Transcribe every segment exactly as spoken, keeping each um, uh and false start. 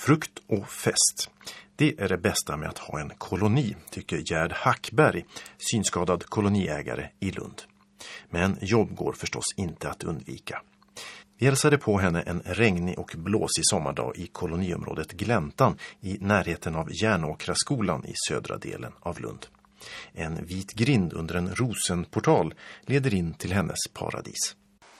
Frukt och fest. Det är det bästa med att ha en koloni, tycker Gerd Hackberg, synskadad koloniägare i Lund. Men jobb går förstås inte att undvika. Vi hälsade på henne en regnig och blåsig sommardag i koloniområdet Gläntan i närheten av Järnåkraskolan i södra delen av Lund. En vit grind under en rosenportal leder in till hennes paradis.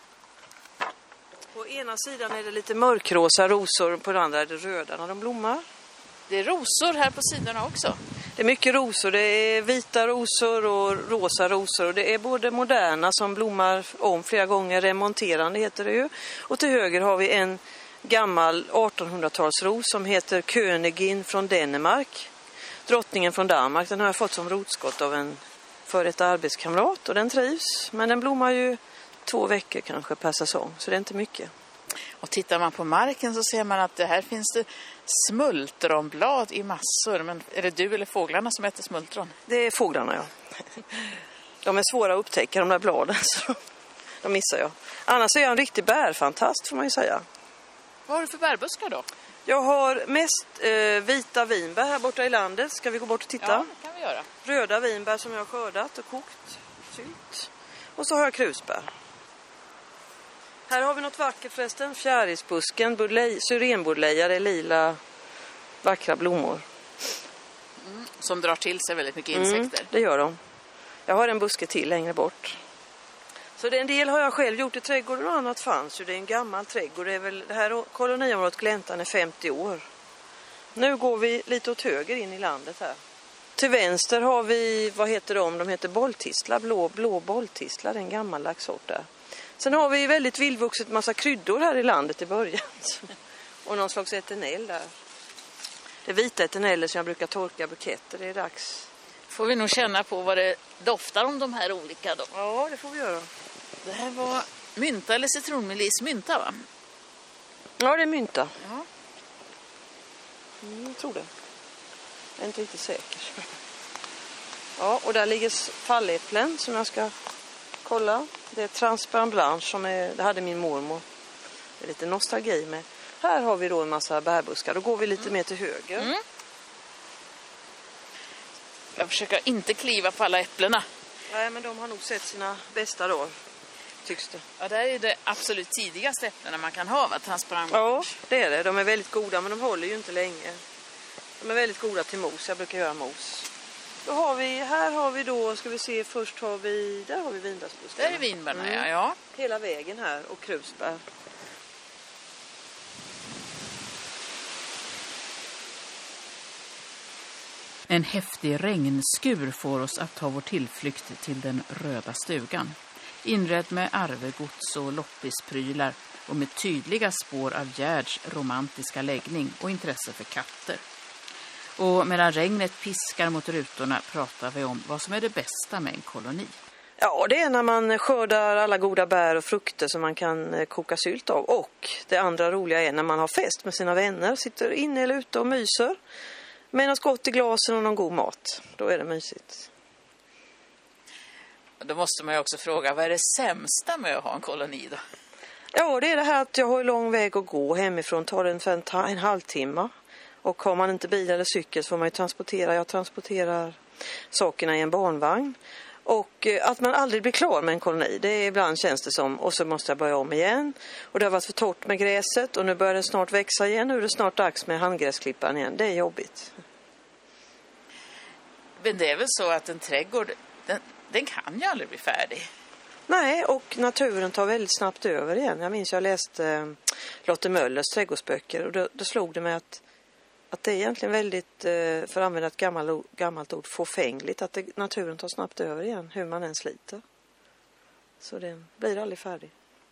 På ena sidan är det lite mörkrosa rosor, på den andra är det röda när de blommar. Det är rosor här på sidorna också. Det är mycket rosor, det är vita rosor och rosa rosor. Och det är både moderna som blommar om flera gånger, remonterande heter det ju. Och till höger har vi en gammal artonhundratalsros som heter Königin från Danmark. Drottningen från Danmark, den har jag fått som rotskott av en före detta arbetskamrat och den trivs. Men den blommar ju två veckor kanske per säsong, så det är inte mycket. Och tittar man på marken så ser man att det här finns det smultronblad i massor. Men är det du eller fåglarna som äter smultron? Det är fåglarna, ja. De är svåra att upptäcka, de där bladen, så de missar jag. Annars är jag en riktig bärfantast, får man ju säga. Vad har du för bärbuskar då? Jag har mest eh, vita vinbär här borta i landet. Ska vi gå bort och titta? Ja, det kan vi göra. Röda vinbär som jag har skördat och kokt. Sylt. Och så har jag krusbär. Här har vi något vackert förresten. Fjärilsbusken, syrenbordleja, det är lila vackra blommor. Mm, som drar till sig väldigt mycket insekter. Mm, det gör de. Jag har en buske till längre bort. Så det en del har jag själv gjort i trädgården och annat fanns ju. Det är en gammal trädgård. Det, är väl, det här koloniområdet Gläntan är femtio år. Nu går vi lite åt höger in i landet här. Till vänster har vi, vad heter de? De heter bolltistlar, blå, blå bolltistlar, en gammaldags sort där. Sen har vi väldigt vildvuxet massa kryddor här i landet i början. Och någon slags eternell där. Det är vita eterneller som jag brukar torka buketter. Det är dags. Får vi nog känna på vad det doftar om de här olika då. Ja, det får vi göra. Det här var mynta eller citronmelis. Mynta, va? Ja, det är mynta. Ja. Mm, jag tror det. Jag är inte riktigt säker. Ja, och där ligger falläpplen som jag ska kolla. Det är transparent blanche som är, det hade min mormor. Det är lite nostalgi med. Här har vi då en massa bärbuskar. Då går vi lite mm. mer till höger. Mm. Jag försöker inte kliva på alla äpplena. Nej, men de har nog sett sina bästa då, tycks det. Ja, det är det absolut tidigaste äpplena man kan ha, va? Transparent. Ja, det är det. De är väldigt goda, men de håller ju inte länge. De är väldigt goda till mos. Jag brukar göra mos. Då har vi, här har vi då, ska vi se, först har vi, där har vi vinbärsbuskarna. Där är vinbärna, mm. ja, ja. Hela vägen här och krusbär. En häftig regnskur får oss att ta vår tillflykt till den röda stugan. Inredd med arvegods och loppisprylar och med tydliga spår av Gerds romantiska läggning och intresse för katter. Och medan regnet piskar mot rutorna pratar vi om vad som är det bästa med en koloni. Ja, det är när man skördar alla goda bär och frukter som man kan koka sylt av. Och det andra roliga är när man har fest med sina vänner, sitter inne eller ute och myser. Med något gott i glasen och någon god mat. Då är det mysigt. Då måste man ju också fråga, vad är det sämsta med att ha en koloni då? Ja, det är det här att jag har lång väg att gå hemifrån. Tar det en, en, en halvtimme. Och har man inte bil eller cykel så får man ju transportera. Jag transporterar sakerna i en barnvagn. Och att man aldrig blir klar med en koloni, det är ibland känns det som. Och så måste jag börja om igen. Och det har varit för torrt med gräset och nu börjar det snart växa igen. Nu är det snart dags med handgräsklipparen igen. Det är jobbigt. Men det är väl så att en trädgård, den, den kan ju aldrig bli färdig. Nej, och naturen tar väldigt snabbt över igen. Jag minns jag läste eh, Lotte Möllers trädgårdsböcker och då, då slog det mig att Att det är egentligen väldigt, för att använda ett gammalt, gammalt ord, fåfängligt. Att det, naturen tar snabbt över igen, hur man än sliter. Så det blir aldrig färdig.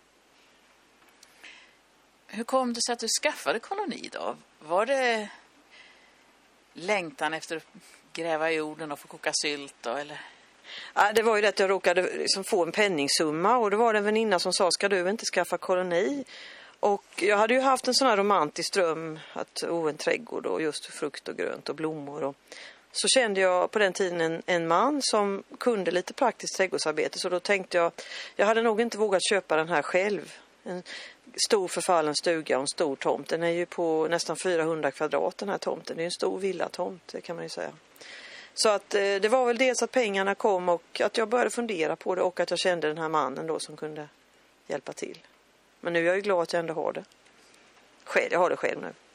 Hur kom det sig att du skaffade koloni då? Var det längtan efter att gräva i jorden och få koka sylt då, eller? Ja, det var ju det att jag råkade liksom få en penningsumma. Och det var en väninna som sa, ska du inte skaffa koloni? Och jag hade ju haft en sån här romantisk dröm att oh, en trädgård och just frukt och grönt och blommor. Och så kände jag på den tiden en, en man som kunde lite praktiskt trädgårdsarbete. Så då tänkte jag, jag hade nog inte vågat köpa den här själv. En stor förfallen stuga och en stor tomt. Den är ju på nästan fyrahundra kvadrat, den här tomten. Det är en stor villatomt, det kan man ju säga. Så att eh, det var väl dels att pengarna kom och att jag började fundera på det och att jag kände den här mannen då som kunde hjälpa till. Men nu är jag ju glad att jag ändå har det. Själv, jag har det själv nu.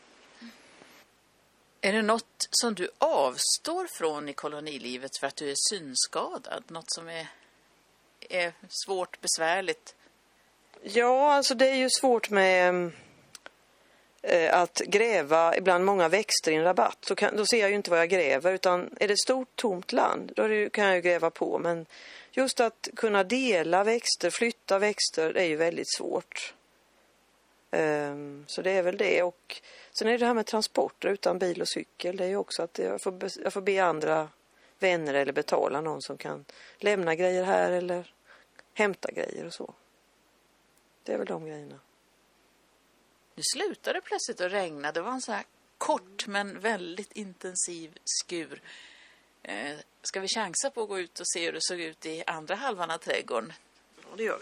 Är det något som du avstår från i kolonilivet för att du är synskadad? Något som är, är svårt, besvärligt? Ja, alltså det är ju svårt med eh, att gräva ibland många växter i en rabatt. Då, kan, då ser jag ju inte vad jag gräver, utan är det ett stort tomt land, då det, kan jag ju gräva på. Men just att kunna dela växter, flytta växter, det är ju väldigt svårt. Um, så det är väl det. Och sen är det här med transporter utan bil och cykel. Det är ju också att jag får, be, jag får be andra vänner eller betala någon som kan lämna grejer här eller hämta grejer och så. Det är väl de grejerna. Nu slutade plötsligt att regna. Det var en så här kort men väldigt intensiv skur. Eh, ska vi chansa på att gå ut och se hur det såg ut i andra halvan av trädgården? Ja, det gör vi.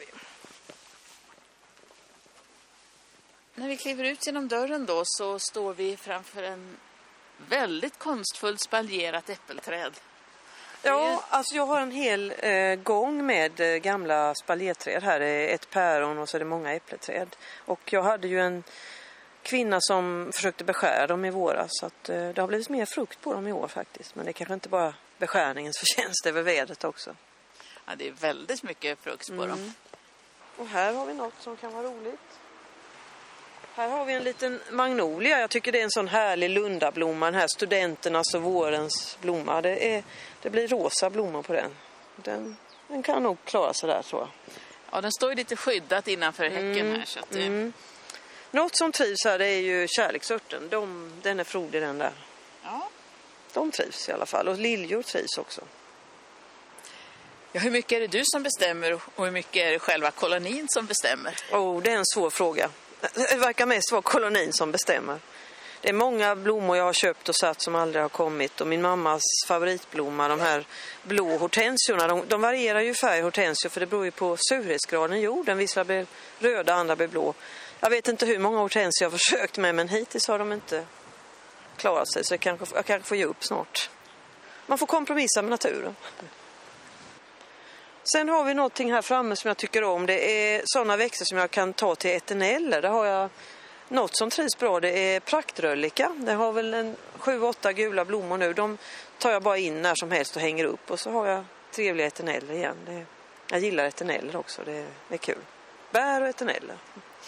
När vi kliver ut genom dörren då så står vi framför en väldigt konstfullt spaljerat äppelträd. Ja, alltså jag har en hel eh, gång med eh, gamla spaljerträd. Här är ett päron och så är det många äppelträd. Och jag hade ju en kvinna som försökte beskära dem i våras. Så att, eh, det har blivit mer frukt på dem i år faktiskt. Men det är kanske inte bara beskärningens förtjänst, det är väl vädret också. Ja, det är väldigt mycket frukt på mm. dem. Och här har vi något som kan vara roligt. Här har vi en liten magnolia. Jag tycker det är en sån härlig lundablomma. Den här studenternas och vårens blomma. Det, är, det blir rosa blommor på den. den. Den kan nog klara sig där, tror jag. Ja, den står ju lite skyddat innanför häcken mm, här. Så att det... mm. Något som trivs här, det är ju kärleksörten. De, den är frodig den där. Ja. De trivs i alla fall. Och liljor trivs också. Ja, hur mycket är det du som bestämmer och hur mycket är det själva kolonin som bestämmer? Oh, det är en svår fråga. Det verkar mest vara kolonin som bestämmer. Det är många blommor jag har köpt och satt som aldrig har kommit. Och min mammas favoritblomma, de här blå hortensiorna, de, de varierar ju färg hortensior för det beror ju på surhetsgraden i jorden. Vissa blir röda, andra blir blå. Jag vet inte hur många hortensior jag har försökt med, men hittills har de inte klarat sig. Så jag kanske, jag kanske får ge upp snart. Man får kompromissa med naturen. Sen har vi någonting här framme som jag tycker om. Det är sådana växter som jag kan ta till eterneller. Där har jag något som trivs bra. Det är praktröllika. Det har väl en sju, åtta gula blommor nu. De tar jag bara in när som helst och hänger upp. Och så har jag trevliga eterneller igen. Det, jag gillar eterneller också. Det, det är kul. Bär och eterneller.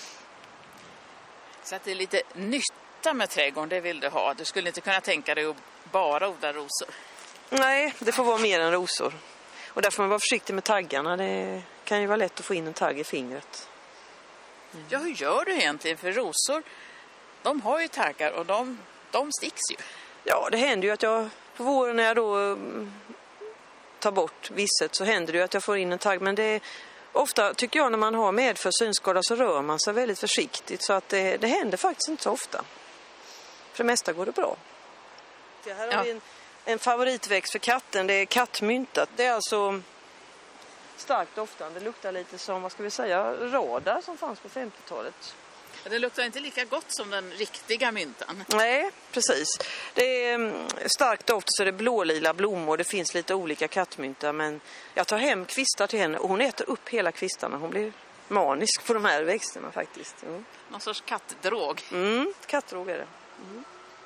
Så att det är lite nytta med trädgården, det vill du ha. Du skulle inte kunna tänka dig att bara odla rosor. Nej, det får vara mer än rosor. Och där får man vara försiktig med taggarna. Det kan ju vara lätt att få in en tagg i fingret. Mm. Ja, hur gör du egentligen? För rosor, de har ju taggar och de, de sticks ju. Ja, det händer ju att jag på våren när jag då um, tar bort visset så händer det ju att jag får in en tagg. Men det är ofta, tycker jag, när man har medför synskada så rör man sig väldigt försiktigt. Så att det, det händer faktiskt inte så ofta. För det mesta går det bra. Det här har ja. vi en... En favoritväxt för katten, det är kattmyntat. Det är alltså starkt doftande. Det luktar lite som, vad ska vi säga, radar som fanns på femtiotalet. Det luktar inte lika gott som den riktiga myntan. Nej, precis. Det är starkt doft så det är blålila blommor. Det finns lite olika kattmyntar, men jag tar hem kvistar till henne och hon äter upp hela kvistarna. Hon blir manisk på de här växterna faktiskt. Mm. Någon sorts kattdrog. Mm, kattdrog är det. Mm.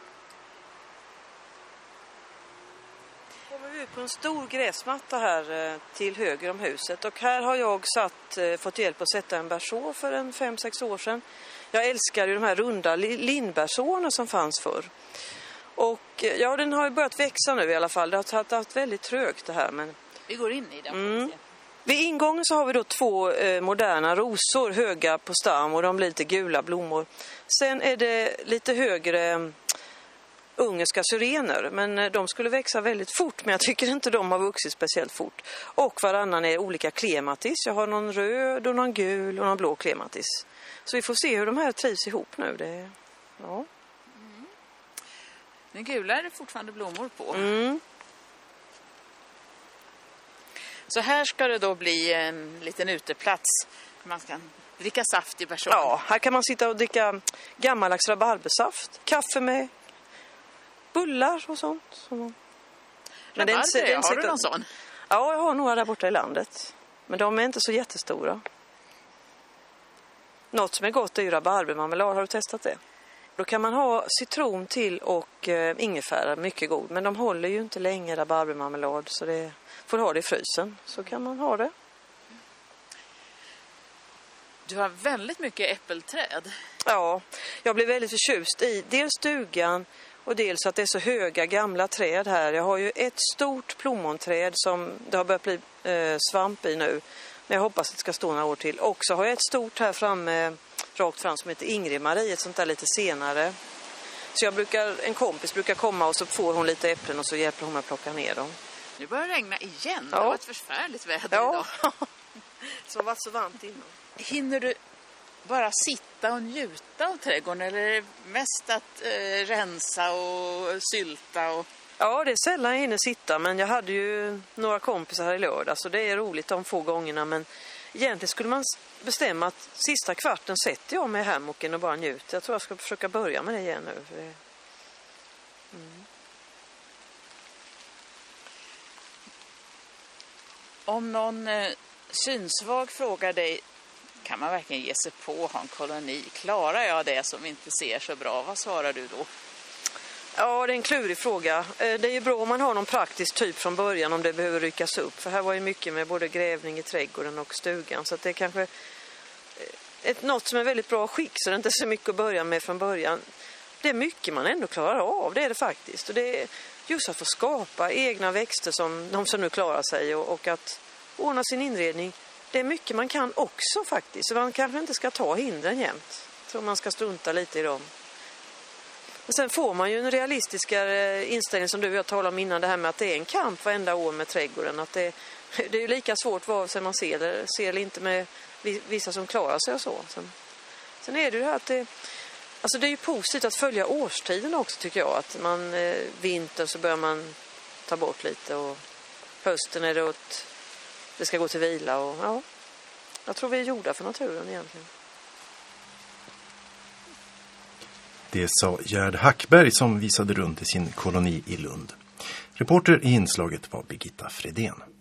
Kommer vi ut på en stor gräsmatta här till höger om huset och här har jag satt, fått hjälp att sätta en bärså för en fem sex år sedan. Jag älskar ju de här runda lindbärsårna som fanns förr. Och ja, den har ju börjat växa nu i alla fall. Det har tagit väldigt trögt det här. Men... Vi går in i den. Mm. Vid ingången så har vi då två eh, moderna rosor höga på stam och de blir lite gula blommor. Sen är det lite högre ungerska syrener, men de skulle växa väldigt fort, men jag tycker inte de har vuxit speciellt fort. Och varannan är olika klematis. Jag har någon röd och någon gul och någon blå klematis. Så vi får se hur de här trivs ihop nu. Det, ja. Mm. Den gula är det fortfarande blommor på. Mm. Så här ska det då bli en liten uteplats. Man kan dricka saft i person. Ja, här kan man sitta och dricka gammaldags rabarbersaft. Kaffe med bullar och sånt. Men Rabarber, det är inte, det är inte har du sitta... någon sån? Ja, jag har några där borta i landet. Men de är inte så jättestora. Något som är gott är ju rabarbermarmelad. Har du testat det? Då kan man ha citron till och eh, ingefära, mycket god. Men de håller ju inte länge, rabarbermarmelad, så det får ha det i frysen. Så kan man ha det. Du har väldigt mycket äppelträd. Ja, jag blev väldigt förtjust i dels stugan och dels att det är så höga gamla träd här. Jag har ju ett stort plommonträd som det har börjat bli eh, svamp i nu. Men jag hoppas att det ska stå några år till. Och så har jag ett stort här framme, rakt fram, som heter Ingrid-Marie, ett sånt där lite senare. Så jag brukar, en kompis brukar komma och så får hon lite äpplen och så hjälper hon mig att plocka ner dem. Nu börjar det regna igen. Ja. Det var ett förfärligt väder Ja, idag. som var så varmt innan. Hinner du bara sitta och njuta av trädgården, eller är det mest att eh, rensa och sylta? Och... Ja, det är sällan jag hinner sitta, men jag hade ju några kompisar här i lördag, så det är roligt de få gångerna. Men egentligen skulle man bestämma att sista kvarten sätter jag mig i hammocken och bara njuter. Jag tror jag ska försöka börja med det igen nu. För det... mm. Om någon eh, synsvag frågar dig, kan man verkligen ge sig på att ha en koloni? Klarar jag det som inte ser så bra? Vad svarar du då? Ja, det är en klurig fråga. Det är ju bra om man har någon praktisk typ från början om det behöver ryckas upp. För här var ju mycket med både grävning i trädgården och stugan. Så att det är kanske ett, något som är väldigt bra skick, så det är inte så mycket att börja med från början. Det är mycket man ändå klarar av, det är det faktiskt. Och det är just att få skapa egna växter som de som nu klarar sig och, och att ordna sin inredning. Det är mycket man kan också faktiskt. Så man kanske inte ska ta hindren jämt. Jag tror man ska strunta lite i dem. Och sen får man ju en realistiskare inställning som du och jag talade om innan, det här med att det är en kamp varenda år med trädgården. Att det, det är ju lika svårt vare sig man ser det, ser eller inte med vissa som klarar sig och så. Sen, sen är det ju det här att det, alltså det är ju positivt att följa årstiden också, tycker jag. Att man, eh, vintern så börjar man ta bort lite och hösten är det åt, det ska gå till vila och ja, jag tror vi är gjorda för naturen egentligen. Det sa Gerd Hackberg som visade runt i sin koloni i Lund. Reporter i inslaget var Birgitta Fredén.